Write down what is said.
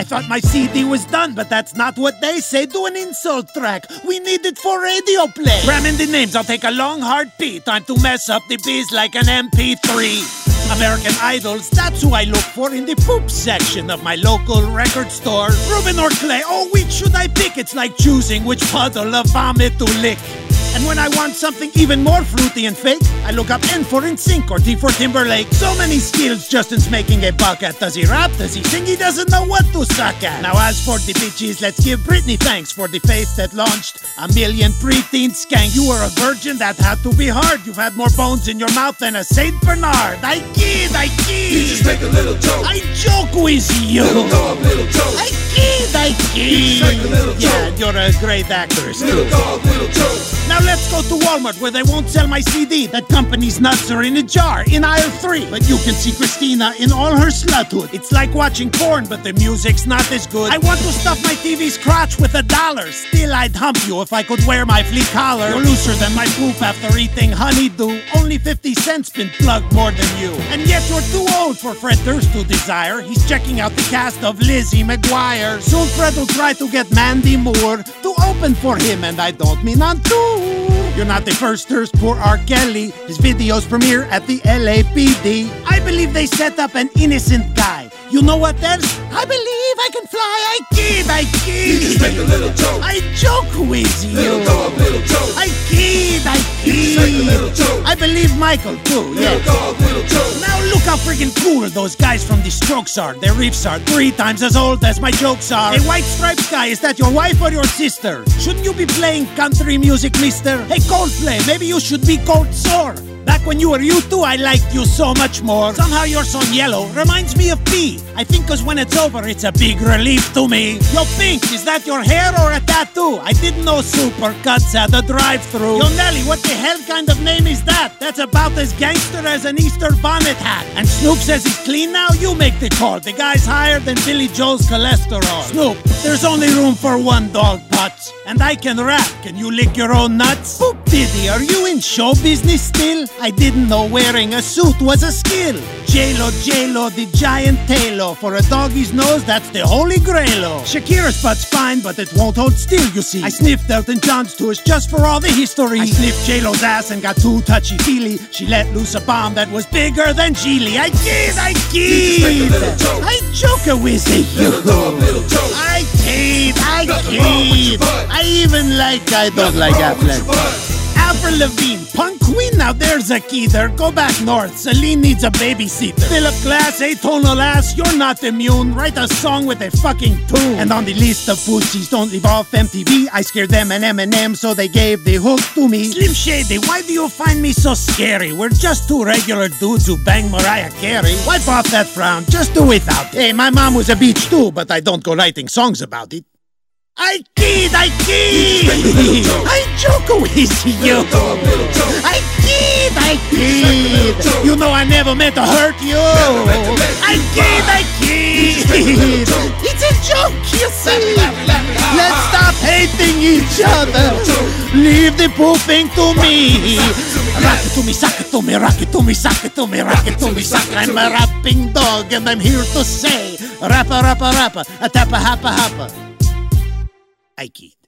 I thought my CD was done, but that's not what they say. Do an insult track. We need it for radio play. Cram in the names, I'll take a long hard pee. Time to mess up the biz like an MP3. American Idols, that's who I look for in the poop section of my local record store. Ruben or Clay, oh, which should I pick? It's like choosing which puddle of vomit to lick. And when I want something even more fruity and fake, I look up N for NSYNC or T for Timberlake. So many skills Justin's making a buck at. Does he rap? Does he sing? He doesn't know what to suck at. Now as for the bitches, let's give Britney thanks for the face that launched a million preteen skank. You were a virgin, that had to be hard. You've had more bones in your mouth than a Saint Bernard. I kid. You just make a little joke. I joke with you. Little dog, little joke. I kid. You just make a little joke. Yeah, you're a great actress. Little dog, little joke. Now let's go to Walmart where they won't sell my CD. That company's nuts are in a jar in aisle 3. But you can see Christina in all her sluthood. It's like watching porn, but the music's not as good. I want to stuff my TV's crotch with $1. Still, I'd hump you if I could wear my flea collar. You're looser than my poop after eating honeydew. Only 50 cents been plugged more than you. And yet you're too old for Fred Durst to desire. He's checking out the cast of Lizzie McGuire. Soon Fred will try to get Mandy Moore to open for him, and I don't mean on tour. You're not the first Durst, poor R. Kelly. His videos premiere at the LAPD. I believe they set up an innocent guy. You know what else? I believe I can fly. I kid. You just make a little joke. I joke with you. Little dog, little joke. I kid. You just make a little joke. I believe Michael too, yeah. Little dog, little joke. Now look how freaking cool those guys from the Strokes are. Their riffs are 3 times as old as my jokes are. Hey, White Stripes guy, is that your wife or your sister? Shouldn't you be playing country music, mister? Hey, Coldplay, maybe you should be cold sore. Back when you were U2, I liked you so much more. Somehow your song Yellow reminds me of P. I think cause when it's over, it's a big relief to me. Yo, Pink, is that your hair or a tattoo? I didn't know Supercuts had a drive-thru. Yo, Nelly, what the hell kind of name is that? That's about as gangster as an Easter bonnet hat. And Snoop says he's clean now? You make the call. The guy's higher than Billy Joel's cholesterol. Snoop, there's only room for one dog, Putz. And I can rap. Can you lick your own nuts? Poop Diddy, are you in show business still? I didn't know wearing a suit was a skill. J-Lo, the giant tailor. For a doggy's nose, that's the holy grail. Shakira's butt's fine, but it won't hold still, you see. I sniffed Elton John's tush just for all the history. I sniffed J-Lo's ass and got too touchy-feely. She let loose a bomb that was bigger than Geely. I kid. I joke with you. Little dog, little joke. I kid. I even like I don't like Affleck. Avril Lavigne, punk queen, now there's a key there. Go back north, Celine needs a babysitter. Philip Glass, atonal ass, you're not immune. Write a song with a fucking tune. And on the list of pussies, don't leave off MTV. I scared them and Eminem, so they gave the hook to me. Slim Shady, why do you find me so scary? We're just 2 regular dudes who bang Mariah Carey. Wipe off that frown, just do without. Hey, my mom was a bitch too, but I don't go writing songs about it. I kid. I joke with you. I kid. You know I never meant to hurt you. I kid. It's a joke, you see. Let's stop hating each other. Leave the pooping to me. Rock it to me, suck it to me, rock it to me, suck it to me, rock it to me, suck. I'm a rapping dog and I'm here to say, rappa, a tappa, happa. I kid.